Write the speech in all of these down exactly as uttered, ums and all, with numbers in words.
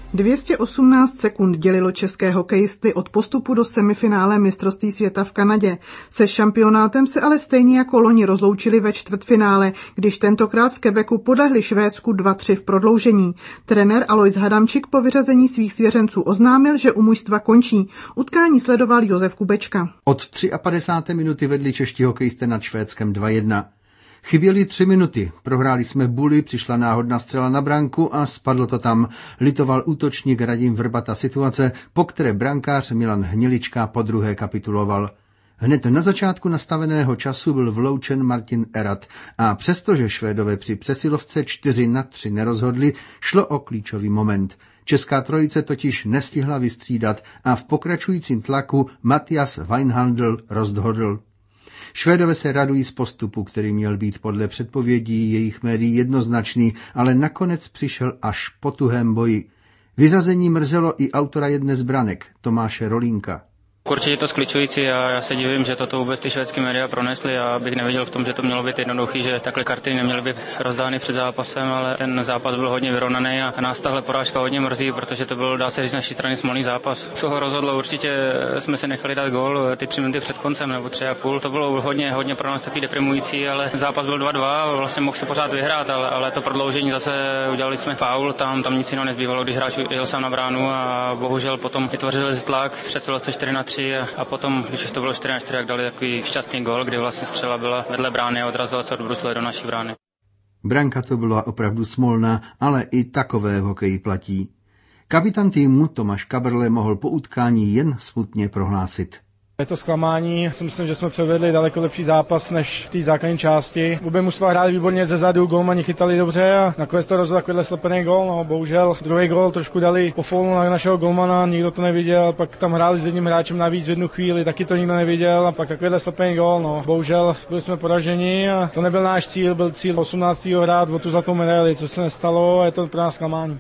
dvě stě osmnáct sekund dělilo české hokejisty od postupu do semifinále mistrovství světa v Kanadě. Se šampionátem se ale stejně jako loni rozloučili ve čtvrtfinále, když tentokrát v Quebecu podlehli Švédsku dva tři v prodloužení. Trenér Alois Hadamčík po vyřazení svých svěřenců oznámil, že u mužstva končí. Utkání sledoval Josef Kubečka. Od padesáté třetí minuty vedli čeští hokejisté nad Švédskem dva jedna. Chyběly tři minuty, prohráli jsme buly, přišla náhodná střela na branku a spadlo to tam. Litoval útočník Radim Vrbata situace, po které brankář Milan Hnilička podruhé kapituloval. Hned na začátku nastaveného času byl vloučen Martin Erat a přestože Švédové při přesilovce čtyři na tři nerozhodli, šlo o klíčový moment. Česká trojice totiž nestihla vystřídat a v pokračujícím tlaku Matias Weinhandl rozhodl. Švédové se radují z postupu, který měl být podle předpovědí jejich médií jednoznačný, ale nakonec přišel až po tuhém boji. Vyřazení mrzelo i autora jedné z branek, Tomáše Rolínka. Určitě to skličující a já se divím, že toto vůbec ty švédské média pronesly a bych nevěděl v tom, že to mělo být jednoduchý, že takhle karty neměly být rozdány před zápasem, ale ten zápas byl hodně vyrovnaný a nás tahle porážka hodně mrzí, protože to byl, dá se říct, z naší strany smolný zápas. Co ho rozhodlo, určitě jsme se nechali dát gól ty tři minuty před koncem nebo tři a půl. To bylo hodně, hodně pro nás taky deprimující, ale zápas byl dva dva, vlastně mohl se pořád vyhrát, ale, ale to prodloužení zase udělali jsme faul, tam, tam nic jiného nezbývalo, když hráč jel sám na bránu a bohužel potom vytvořili tlak, přesilovce čtyři na tři a potom, když už to bylo čtyři na čtyři, jak dali takový šťastný gól, kdy vlastně střela byla vedle brány a odrazila se od brusle do naší brány. Branka to byla opravdu smolná, ale i takové v hokeji platí. Kapitán týmu Tomáš Kabrle mohl po utkání jen smutně prohlásit. Je to zklamání, já si myslím, že jsme předvedli daleko lepší zápas než v té základní části. Obě mužstva hráli výborně ze zadu, golmani chytali dobře a nakonec to rozhodl takovýhle slepený gól. No, bohužel druhý gól trošku dali po faulu na našeho golmana, nikdo to neviděl, pak tam hráli s jedním hráčem navíc v jednu chvíli, taky to nikdo neviděl a pak takovýhle slepený gól. No, bohužel byli jsme poraženi a to nebyl náš cíl, byl cíl osmnáctého hrát o tu zlatou medaili, co se nestalo a je to pro nás zklamání.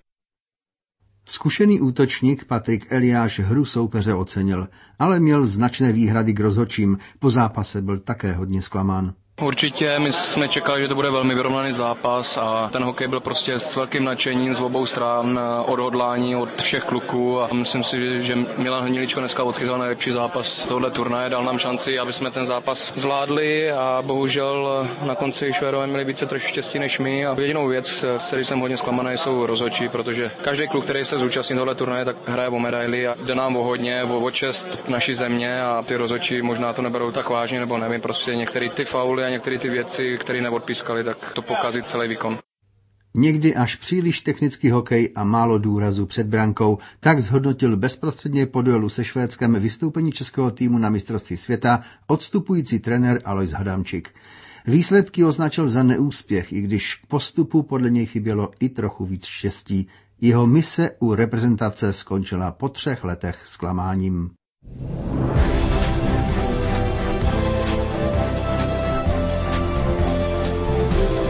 Zkušený útočník Patrik Eliáš hru soupeře ocenil, ale měl značné výhrady k rozhodčím. Po zápase byl také hodně zklamán. Určitě, my jsme čekali, že to bude velmi vyrovnaný zápas a ten hokej byl prostě s velkým nadšením z obou stran, odhodlání od všech kluků a myslím si, že Milan Hnilička dneska odchytal nejlepší zápas tohle turnaje, dal nám šanci, aby jsme ten zápas zvládli a bohužel na konci Švédové měli více trošku štěstí než my a jedinou věc, s který jsem hodně zklamaný, jsou rozhodčí, protože každý kluk, který se zúčastní tohle turnaje, tak hraje o medaili a jde nám o hodně, o, o čest naší země a ty rozhodčí možná to neberou tak vážně, nebo nevím, prostě některé ty fauly některé ty věci, které neodpískali, tak to pokazí celý výkon. Někdy až příliš technický hokej a málo důrazu před brankou, tak zhodnotil bezprostředně po duelu se Švédskem vystoupení českého týmu na mistrovství světa odstupující trenér Alois Hadamčík. Výsledky označil za neúspěch, i když k postupu podle něj chybělo i trochu víc štěstí. Jeho mise u reprezentace skončila po třech letech zklamáním.